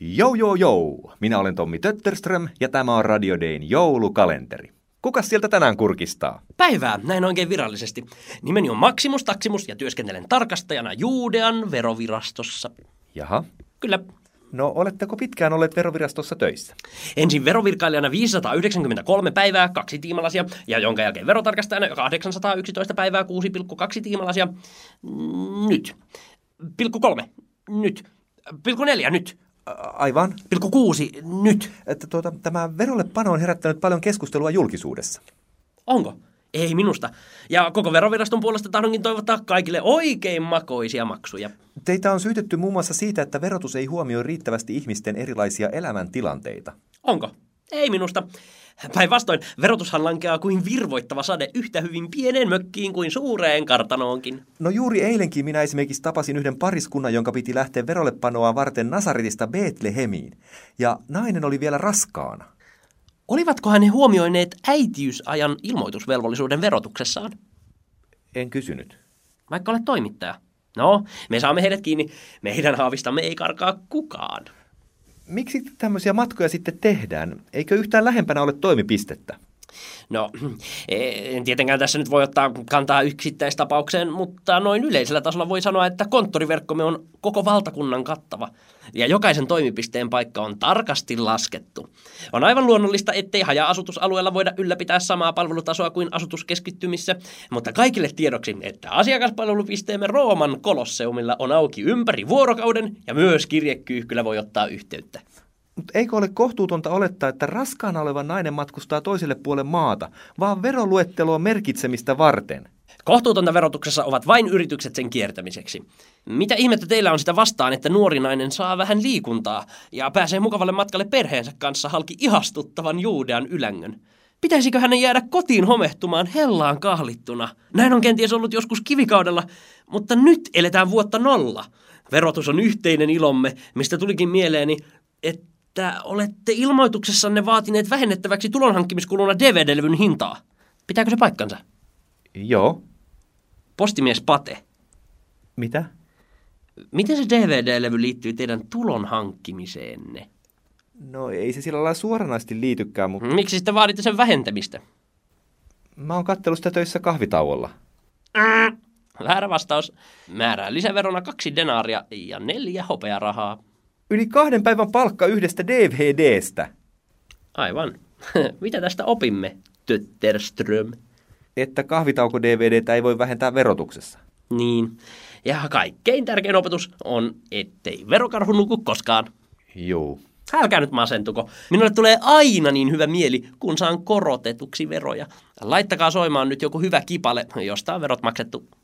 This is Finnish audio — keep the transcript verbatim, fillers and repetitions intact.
Jou, jou, jou. Minä olen Tommi Tötterström ja tämä on Radio Dayn joulukalenteri. Kukas sieltä tänään kurkistaa? Päivää, näin oikein virallisesti. Nimeni on Maximus Taximus ja työskentelen tarkastajana Juudean verovirastossa. Jaha. Kyllä. No, oletteko pitkään olleet verovirastossa töissä? Ensin verovirkailijana viisisataayhdeksänkymmentäkolme päivää, kaksi tiimalasia, ja jonka jälkeen verotarkastajana kahdeksansataayksitoista päivää, kuusi pilkku kaksi tiimalasia. Nyt. Pilkku kolme. Nyt. Pilkku neljä. Nyt. Aivan. Pilkku kuusi. Nyt. Että tuota, tämä verollepano on herättänyt paljon keskustelua julkisuudessa. Onko? Ei minusta. Ja koko veroviraston puolesta tahdonkin toivottaa kaikille oikein makoisia maksuja. Teitä on syytetty muun muassa siitä, että verotus ei huomioi riittävästi ihmisten erilaisia elämäntilanteita. Onko? Ei minusta. Päinvastoin, verotushan lankeaa kuin virvoittava sade yhtä hyvin pieneen mökkiin kuin suureen kartanoonkin. No juuri eilenkin minä esimerkiksi tapasin yhden pariskunnan, jonka piti lähteä verollepanoa varten Nasaretista Betlehemiin. Ja nainen oli vielä raskaana. Olivatkohan he huomioineet äitiysajan ilmoitusvelvollisuuden verotuksessaan? En kysynyt. Vaikka olet toimittaja. No, me saamme heidät kiinni. Meidän haavistamme ei karkaa kukaan. Miksi tämmöisiä matkoja sitten tehdään? Eikö yhtään lähempänä ole toimipistettä? No, en tietenkään tässä nyt voi ottaa kantaa yksittäistapaukseen, mutta noin yleisellä tasolla voi sanoa, että konttoriverkkomme on koko valtakunnan kattava. Ja jokaisen toimipisteen paikka on tarkasti laskettu. On aivan luonnollista, ettei haja-asutusalueella voida ylläpitää samaa palvelutasoa kuin asutuskeskittymissä, mutta kaikille tiedoksi, että asiakaspalvelupisteemme Rooman Kolosseumilla on auki ympäri vuorokauden ja myös kirjekyyhkylä voi ottaa yhteyttä. Mutta eikö ole kohtuutonta olettaa, että raskaana oleva nainen matkustaa toiselle puolelle maata, vaan veroluetteloon merkitsemistä varten? Kohtuutonta verotuksessa ovat vain yritykset sen kiertämiseksi. Mitä ihmettä teillä on sitä vastaan, että nuori nainen saa vähän liikuntaa ja pääsee mukavalle matkalle perheensä kanssa halki ihastuttavan Juudean ylängön? Pitäisikö hänen jäädä kotiin homehtumaan hellaan kahlittuna? Näin on kenties ollut joskus kivikaudella, mutta nyt eletään vuotta nolla. Verotus on yhteinen ilomme, mistä tulikin mieleeni, että että olette ilmoituksessanne vaatineet vähennettäväksi tulonhankkimiskuluna D V D-levyn hintaa. Pitääkö se paikkansa? Joo. Postimies Pate. Mitä? Miten se D V D-levy liittyy teidän tulon hankkimiseenne? No ei se sillä lailla suoranaisesti liitykään, mutta... Miksi sitten vaaditte sen vähentämistä? Mä oon kattellut sitä töissä kahvitauolla. Mm. Väärä vastaus. Määrää lisäverona kaksi denaaria ja neljä hopearahaa. Yli kahden päivän palkka yhdestä D V D:stä. Aivan. Mitä tästä opimme, Tötterström? Että kahvitauko-D V D:tä ei voi vähentää verotuksessa. Niin. Ja kaikkein tärkein opetus on, ettei verokarhu nuku koskaan. Joo. Älkää nyt masentuko. Minulle tulee aina niin hyvä mieli, kun saan korotetuksi veroja. Laittakaa soimaan nyt joku hyvä kipale, josta on verot maksettu.